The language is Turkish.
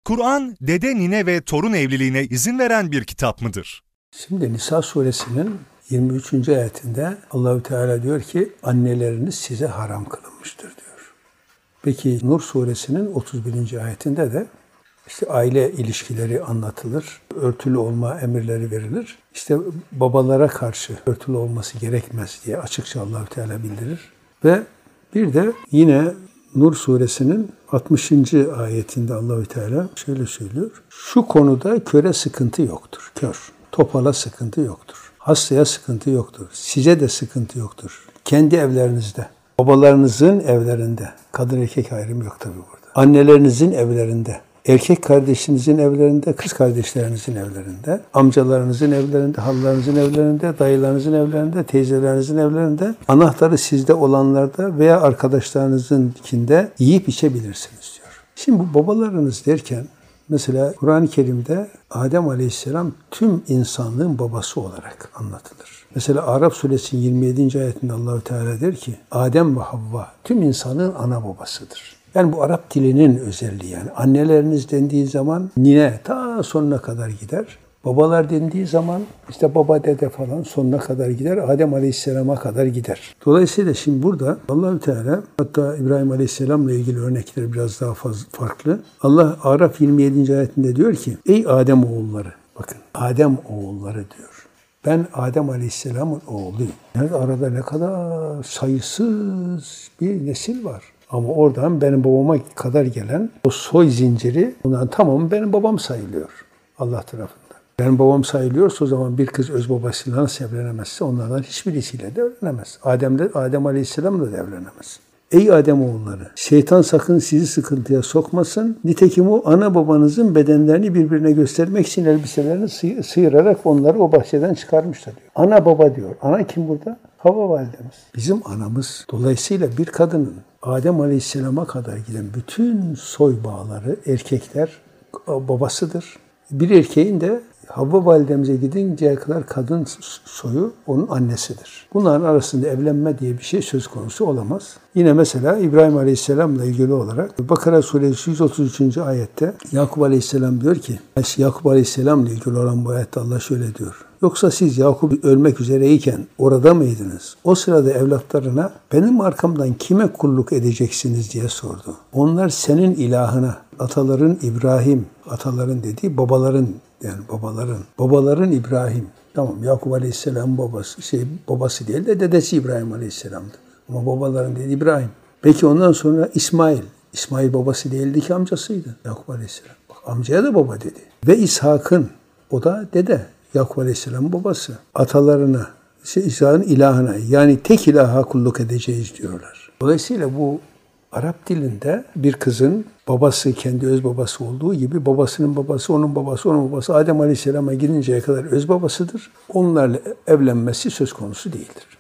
Kur'an, dede, nine ve torun evliliğine izin veren bir kitap mıdır? Şimdi Nisa suresinin 23. ayetinde Allahü Teala diyor ki anneleriniz size haram kılınmıştır diyor. Peki Nur suresinin 31. ayetinde de işte aile ilişkileri anlatılır. Örtülü olma emirleri verilir. İşte babalara karşı örtülü olması gerekmez diye açıkça Allahü Teala bildirir. Ve bir de yine Nur suresinin 60. ayetinde Allahü Teala şöyle söylüyor. Şu konuda köre sıkıntı yoktur. Kör. Topala sıkıntı yoktur. Hastaya sıkıntı yoktur. Size de sıkıntı yoktur. Kendi evlerinizde, babalarınızın evlerinde, kadın erkek ayrımı yok tabii burada. Annelerinizin evlerinde, erkek kardeşinizin evlerinde, kız kardeşlerinizin evlerinde, amcalarınızın evlerinde, halalarınızın evlerinde, dayılarınızın evlerinde, teyzelerinizin evlerinde, anahtarı sizde olanlarda veya arkadaşlarınızınkinde yiyip içebilirsiniz diyor. Şimdi bu babalarınız derken, mesela Kur'an-ı Kerim'de Adem Aleyhisselam tüm insanlığın babası olarak anlatılır. Mesela Araf suresinin 27. ayetinde Allahü Teala der ki Adem ve Havva tüm insanlığın ana babasıdır. Yani bu Arap dilinin özelliği yani. Anneleriniz dendiği zaman nine ta sonuna kadar gider. Babalar dendiği zaman işte baba dede falan sonuna kadar gider. Adem Aleyhisselam'a kadar gider. Dolayısıyla şimdi burada Allahü Teala hatta İbrahim Aleyhisselam'la ilgili örnekleri biraz daha farklı. Allah Araf 27. ayetinde diyor ki ey Adem oğulları bakın Adem oğulları diyor. Ben Adem Aleyhisselam'ın oğluyum. Yani arada ne kadar sayısız bir nesil var. Ama oradan benim babama kadar gelen o soy zinciri bunların tamamı benim babam sayılıyor Allah tarafından. Benim babam sayılıyorsa o zaman bir kız öz babasıyla nasıl evlenemezse onlardan hiçbirisiyle de evlenemez. Adem Aleyhisselam'la da evlenemez. Ey Adem oğulları, şeytan sakın sizi sıkıntıya sokmasın. Nitekim o ana babanızın bedenlerini birbirine göstermek için elbiselerini sıyırarak onları o bahçeden çıkarmışlar diyor. Ana baba diyor. Ana kim burada? Havva validemiz. Bizim anamız. Dolayısıyla bir kadının Adem Aleyhisselam'a kadar giden bütün soy bağları erkekler babasıdır. Bir erkeğin de Havva validemize gidinceye kadar kadın soyu onun annesidir. Bunların arasında evlenme diye bir şey söz konusu olamaz. Yine mesela İbrahim Aleyhisselam'la ilgili olarak Bakara suresi 133. ayette Yakup Aleyhisselam diyor ki Yakup Aleyhisselam'la ilgili olan bu ayette Allah şöyle diyor. Yoksa siz Yakup ölmek üzereyken orada mıydınız? O sırada evlatlarına benim arkamdan kime kulluk edeceksiniz diye sordu. Onlar senin ilahına, ataların İbrahim, ataların dediği babaların yani babaların İbrahim. Tamam Yakup Aleyhisselam babası değil de dedesi İbrahim Aleyhisselam'dı. Ama babaların dedi İbrahim. Peki ondan sonra İsmail babası değildi ki amcasıydı Yakup Aleyhisselam. Bak amcaya da baba dedi. Ve İshak'ın o da dede. Yakup Aleyhisselam'ın babası. Atalarına, İshak'ın ilahına yani tek ilaha kulluk edeceğiz diyorlar. Dolayısıyla bu Arap dilinde bir kızın babası kendi öz babası olduğu gibi babasının babası, onun babası Adem Aleyhisselam'a gidinceye kadar öz babasıdır. Onlarla evlenmesi söz konusu değildir.